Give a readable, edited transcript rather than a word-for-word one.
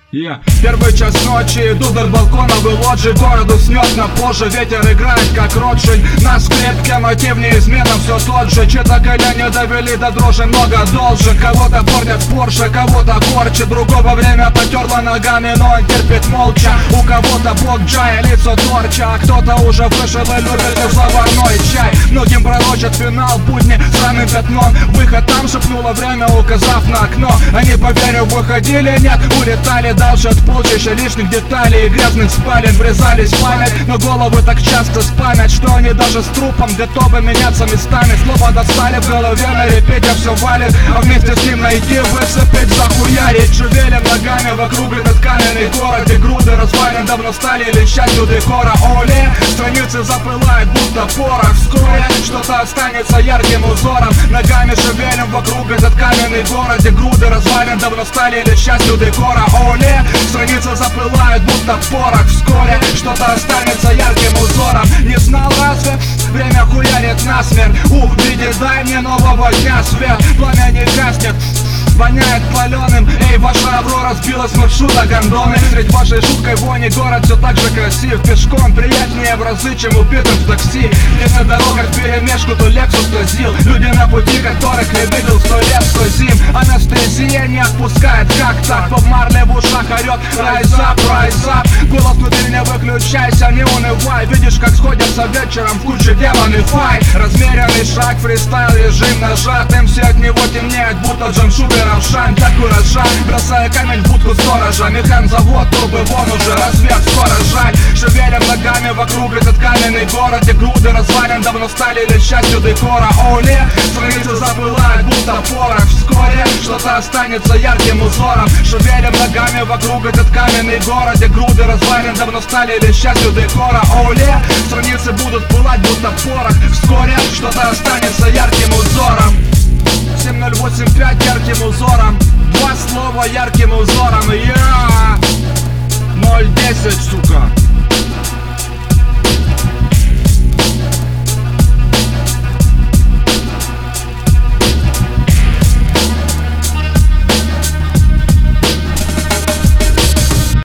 Первый час ночи, иду вдоль балконов и лоджий. Город уснет на позже, ветер играет как Ротшильд. На скрипке мотив неизменно все тот же. Чьи-то колени довели до дрожи, много должен. Кого-то порнят в Порше, кого-то корчит. Другого время потерло ногами, но он терпит молча. У кого-то блок джая, лицо торча, а кто-то уже вышел и любит заварной чай. Многим пророчат финал будни сраным пятном. Выход там шепнуло время, указав на окно. Они, поверив, выходили, нет, улетали дальше от полчища лишних деталей и грязных спален. Врезались в память, но головы так часто спамят, что они даже с трупом готовы меняться местами. Слова достали в голове, на репете все валит, а вместе с ним найти, выцепить, захуярить. Шевелим ногами вокруг этот каменный город, и груды развалин давно стали лишь частью декора. Оле, страницы запылают, будто порох. Вскоре что-то останется ярким узором. Ногами шевелим вокруг этот каменный город, и груды развалин давно стали лишь частью декора. Оле, страницы запылают, будто порох. Вскоре что-то останется ярким узором. Не знал разве? Время хуярит насмерть. Увидит, дай мне нового дня свет. Пламя не гаснет, воняет паленым. Эй, ваша аврора сбилась с маршрута гондоны. Средь вашей жуткой вони город все так же красив. Пешком приятнее в разы, чем убитым в такси. Где на дорогах перемешку то Лексус, то ЗИЛ. Люди на пути, которых не видел 100 лет, 100 зим. Анестезия не отпускает, как так? Боб Марли в ушах орет rise up, rise up. Голос внутри не выключайся, не унывай. Видишь, как сходятся вечером в куче демоны фай. Размеренный шаг, фристайл, режим нажат. МС от него темнеет, будто Джон Шубер. Шань, так урожай, бросая камень в будку сторожа. Механ завод, трубы вон уже, рассвет, скоро жаль. Шевелим ногами вокруг этот каменный город, где груды развалин давно стали лишь частью декора. Оле, страницы запылают, будто порох. Вскоре что-то останется ярким узором. Шевелим ногами вокруг этот каменный город, где груды развалин давно стали лишь частью декора. Оле, страницы будут пылать, будто порох. Вскоре что-то останется ярким узором.